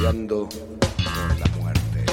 negociando con la muerte.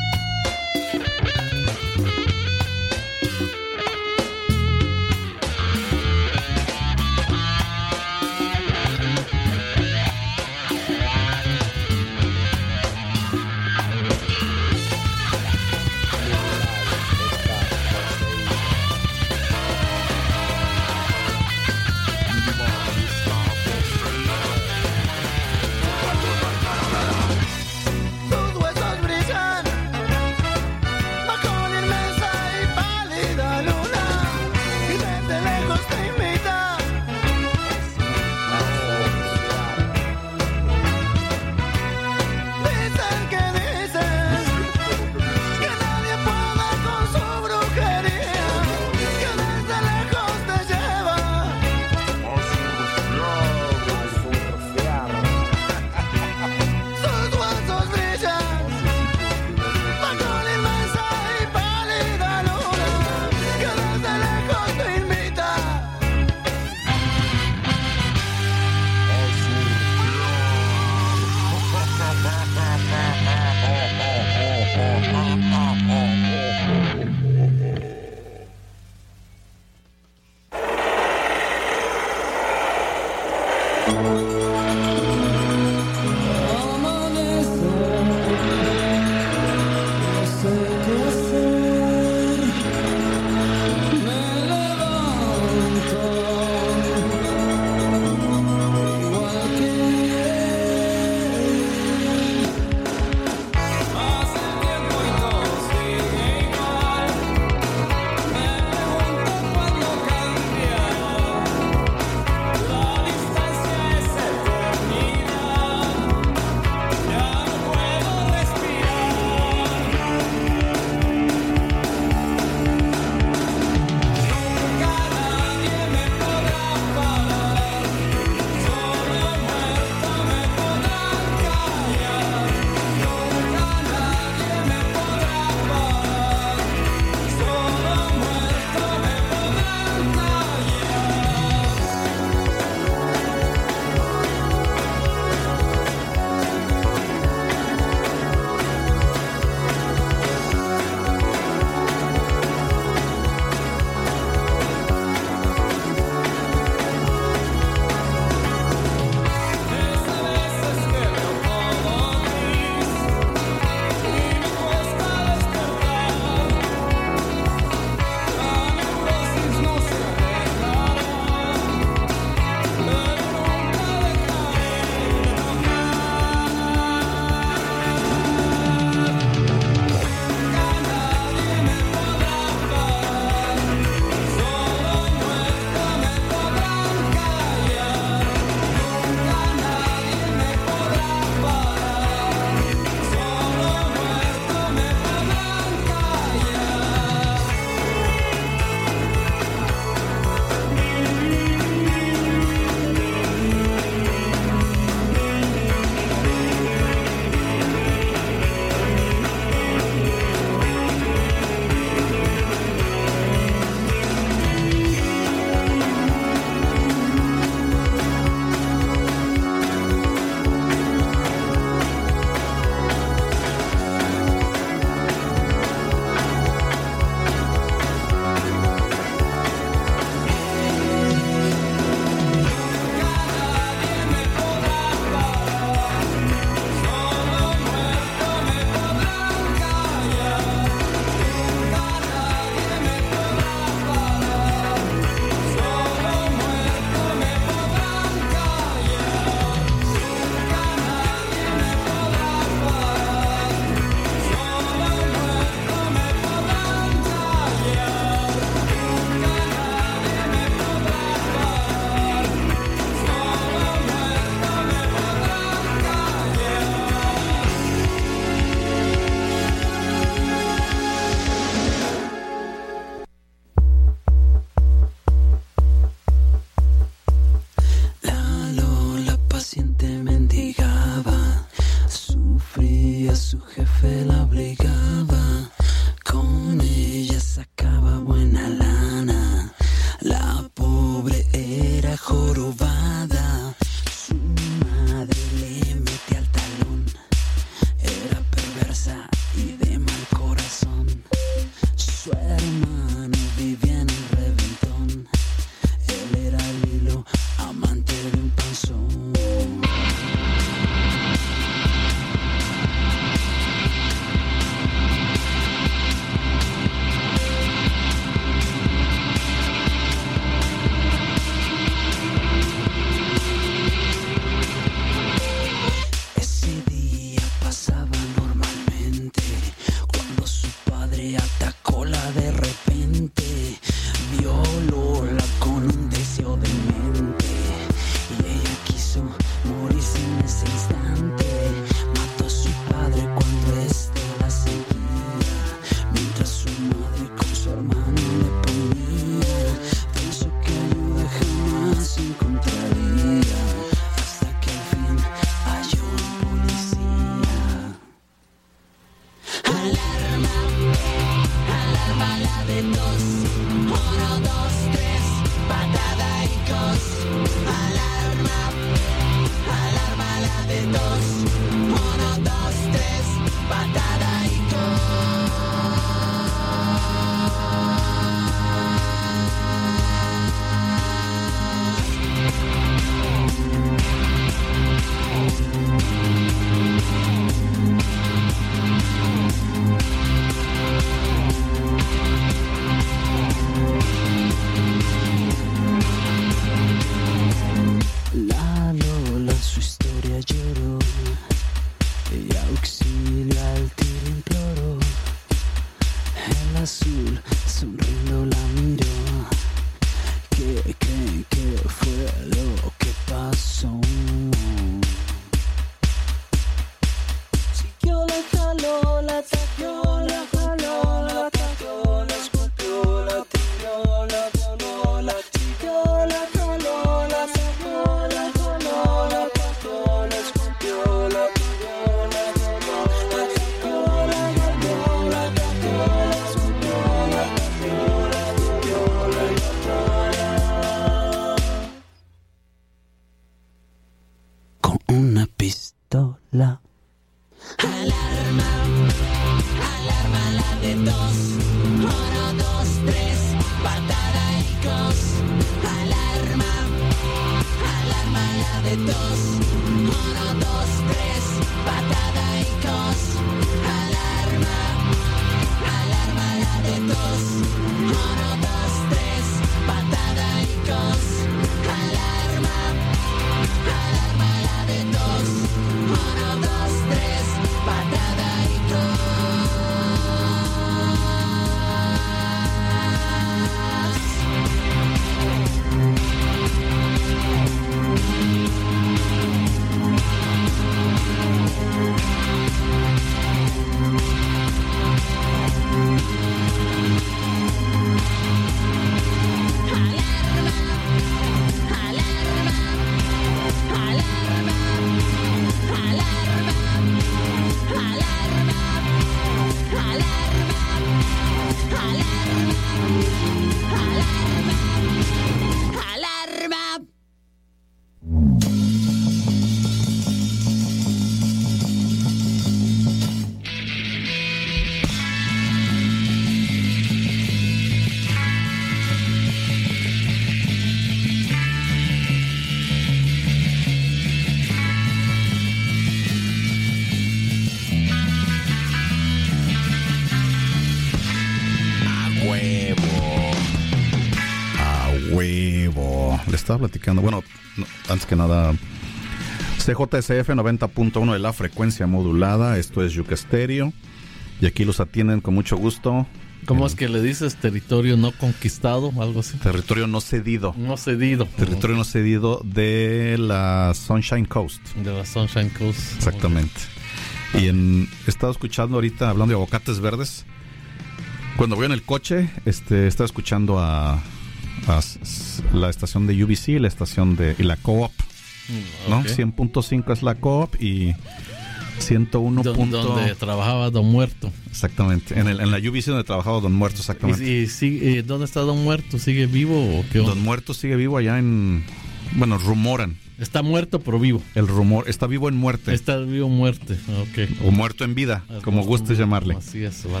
huevo. Le estaba platicando, bueno, no, antes que nada, CJSF 90.1 de la frecuencia modulada. Esto es Yuca Stereo. Y aquí los atienden con mucho gusto. ¿Cómo es que le dices territorio no conquistado o algo así? Territorio no cedido. No cedido. Territorio no cedido de la Sunshine Coast. De la Sunshine Coast. Exactamente. Y he estado escuchando ahorita, hablando de aguacates verdes. Cuando voy en el coche, estaba escuchando a la estación de UBC, la estación y la Co-op, ¿no? Okay. 100.5 es la Co-op y 101. Donde trabajaba Don Muerto. Exactamente, en la UBC donde trabajaba Don Muerto, exactamente. ¿Y dónde está Don Muerto? ¿Sigue vivo o qué onda? Don Muerto sigue vivo allá bueno, rumoran. Está muerto pero vivo. El rumor, está vivo en muerte. Está vivo en muerte, ok. O muerto en vida, como gustes llamarle. Así es, vale.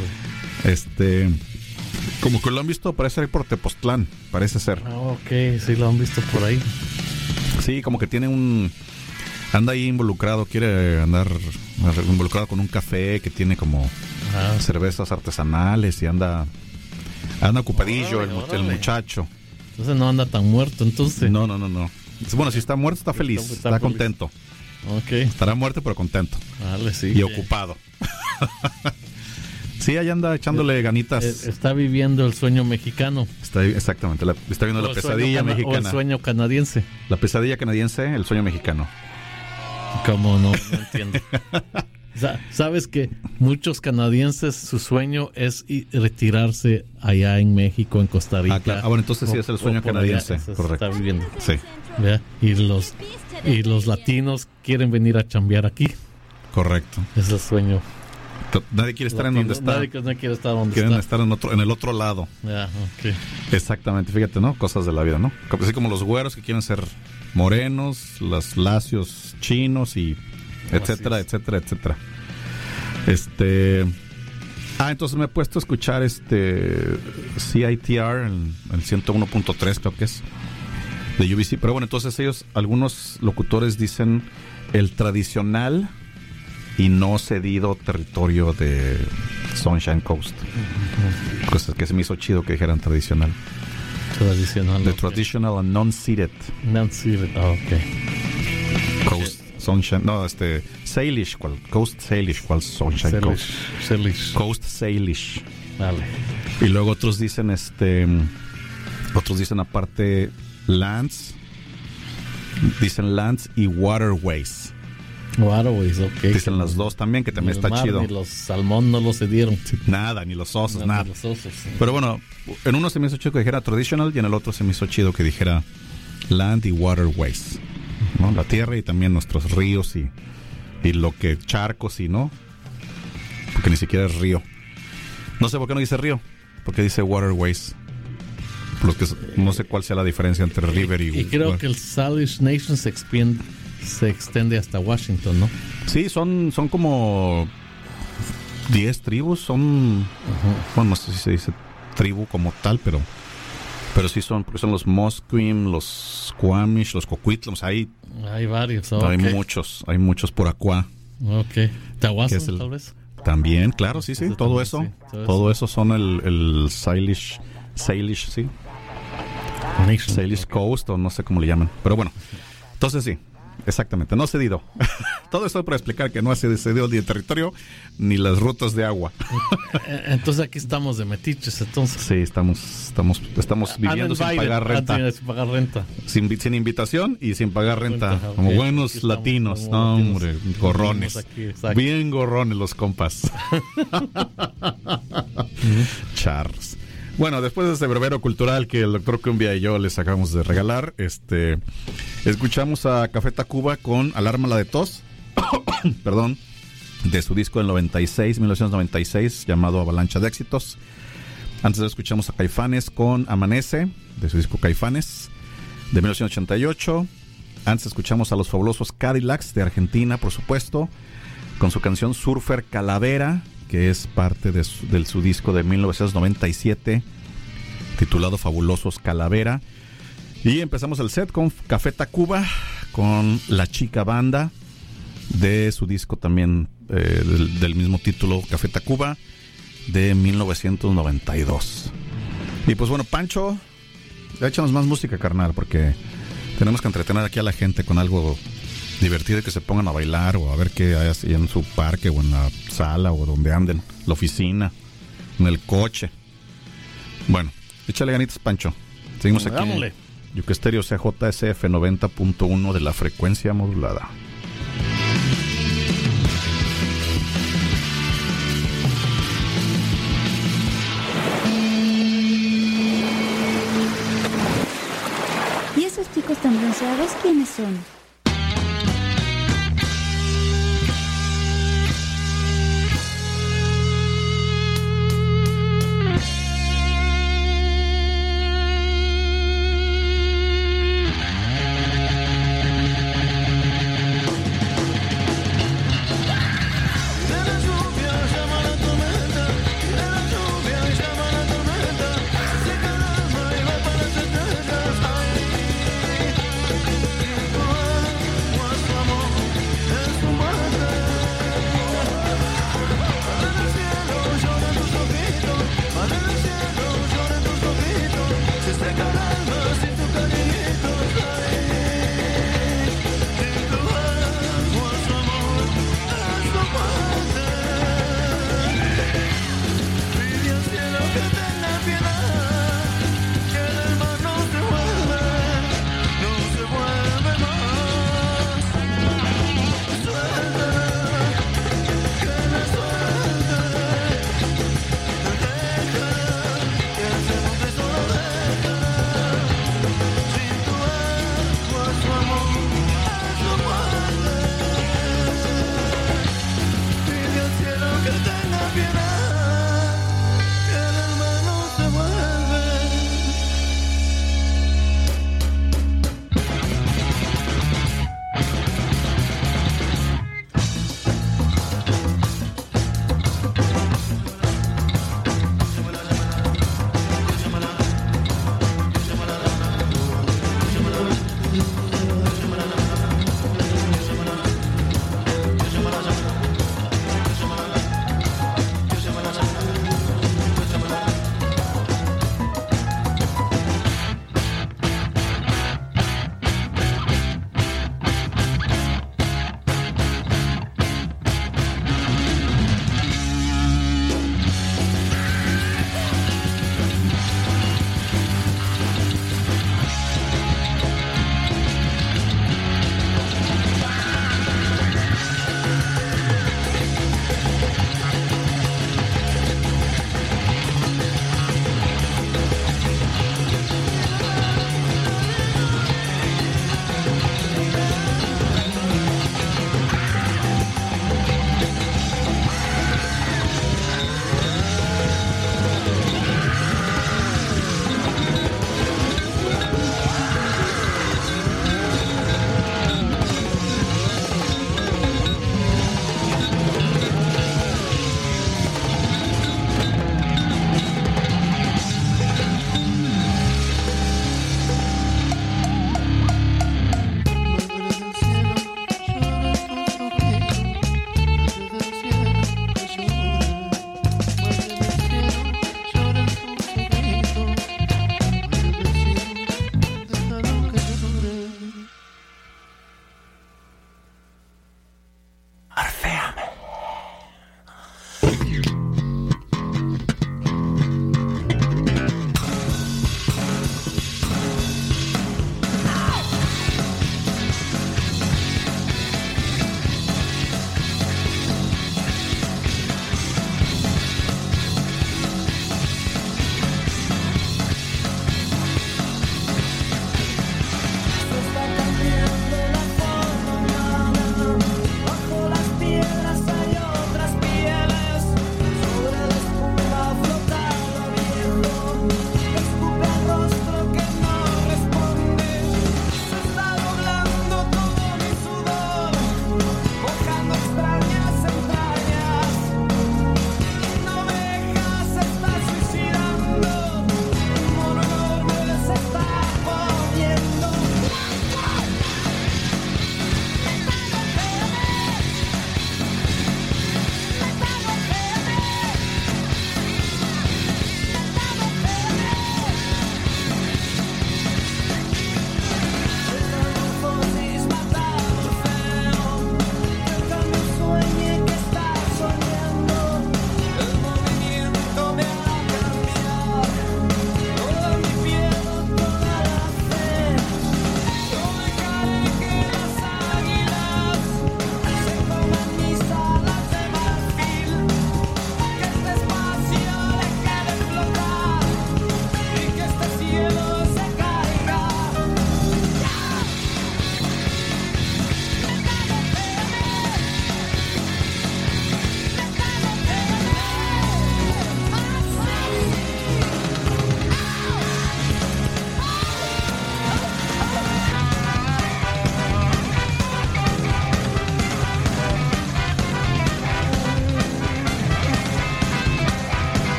Como que lo han visto, parece ir por Tepoztlán, parece ser. Ok, sí lo han visto por ahí. Sí, como que tiene anda ahí involucrado, quiere andar involucrado con un café que tiene como cervezas artesanales y anda ocupadillo el muchacho. Entonces no anda tan muerto, entonces. No. Bueno, si está muerto, está feliz, está contento. Ok. Estará muerto, pero contento. Vale, sí. Y ocupado. Sí, ahí anda echándole ganitas. Está viviendo el sueño mexicano. Exactamente, está viendo la pesadilla mexicana. O el sueño canadiense. La pesadilla canadiense, el sueño mexicano. ¿Cómo no? No entiendo. ¿Sabes que muchos canadienses, su sueño es retirarse allá en México, en Costa Rica? Claro. Bueno, entonces sí es el sueño canadiense. Allá, correcto. Está viviendo. Sí. ¿Vea? Y los latinos quieren venir a chambear aquí. Correcto. Es el sueño. Nadie quiere estar en donde está. Nadie quiere estar donde Quieren está. estar en el otro lado. Okay. Exactamente, fíjate, ¿no? Cosas de la vida, ¿no? Así como los güeros que quieren ser morenos, los lacios chinos y etcétera. Entonces me he puesto a escuchar CITR, el 101.3 creo que es, de UBC. Pero bueno, entonces algunos locutores dicen el tradicional y no cedido territorio de Sunshine Coast. Cosas que se me hizo chido que dijeran tradicional. Tradicional. The traditional and non-ceded. Non-ceded, ok. Coast Sunshine, no, Salish, Coast Salish, ¿cuál Sunshine Coast? Salish. Coast Salish. Vale. Y luego otros dicen aparte lands. Dicen lands y waterways. Waterways, ok. Dicen las dos también, que también está chido. Ni los salmón no los cedieron. Sí, nada, ni los osos, nada. Ni los osos, sí. Pero bueno, en uno se me hizo chido que dijera traditional y en el otro se me hizo chido que dijera land y waterways, ¿no? La tierra y también nuestros ríos y lo que charcos y no, porque ni siquiera es río. No sé por qué no dice río, porque dice waterways. Los que no sé cuál sea la diferencia entre river y creo que el Salish Nation se extiende hasta Washington, ¿no? Sí, son como 10 tribus, son bueno, no sé si se dice tribu como tal, pero sí porque son los Musqueam, los Squamish, los Coquitlam, hay varios, hay muchos por acá. Ok. Tawasan, tal vez. También, claro, sí, todo eso. Todo eso son el Salish, sí. Nation. Salish Coast, o no sé cómo le llaman. Pero bueno, entonces sí, exactamente, no cedido. Todo esto para explicar que no ha cedido ni el territorio ni las rutas de agua. Entonces aquí estamos de metiches, entonces. Sí, estamos viviendo sin pagar renta. Sin pagar renta. Sin invitación y sin pagar renta. Como buenos latinos. No, hombre, gorrones. Aquí, bien gorrones los compas. Charros. Bueno, después de este brevero cultural que el doctor Cumbia y yo les acabamos de regalar, escuchamos a Café Tacuba con Alármala de Tos, perdón, de su disco del 1996, llamado Avalancha de Éxitos. Antes escuchamos a Caifanes con Amanece, de su disco Caifanes, de 1988. Antes escuchamos a los fabulosos Cadillacs, de Argentina, por supuesto, con su canción Surfer Calavera, que es parte de su disco de 1997, titulado Fabulosos Calavera. Y empezamos el set con Café Tacuba, con La Chica Banda, de su disco también del mismo título, Café Tacuba, de 1992. Y pues bueno, Pancho, Ya échanos más música, carnal, porque tenemos que entretener aquí a la gente con algo divertido, que se pongan a bailar o a ver qué hay así en su parque o en la sala o donde anden, la oficina, en el coche. Bueno, échale ganitas, Pancho. Seguimos aquí. Dámosle. Yuca Estéreo CJSF 90.1 de la frecuencia modulada. ¿Y esos chicos tan bronceados quiénes son?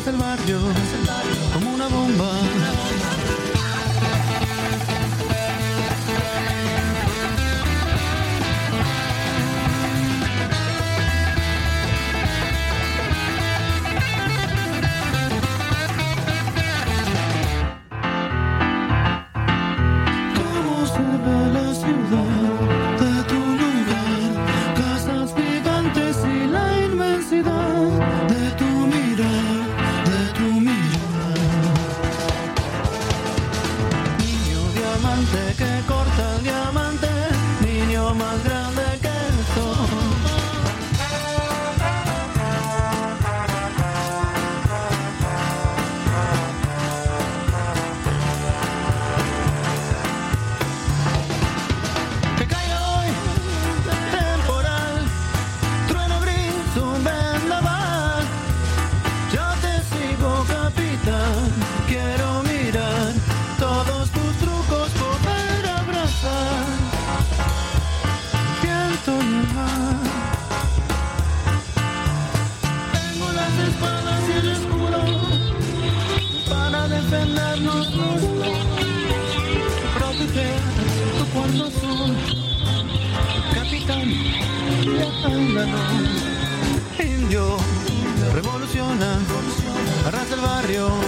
arrasa el barrio como una bomba. ¿Cómo se ve la ciudad de tu lugar? Casas gigantes y la inmensidad de tu mirar, de tu mirar. Niño diamante que corta el diamante, niño más grande que el sol. Que caiga hoy temporal, trueno gris, un vendaval. Yo te sigo, capitán, quiero mirar todos tus trucos, poder abrazar el viento y el mar. Tengo las espadas y el escudo para defendernos los dos, proteger tu cuarto azul, capitán, viajando. Indio, revoluciona, arrasa el barrio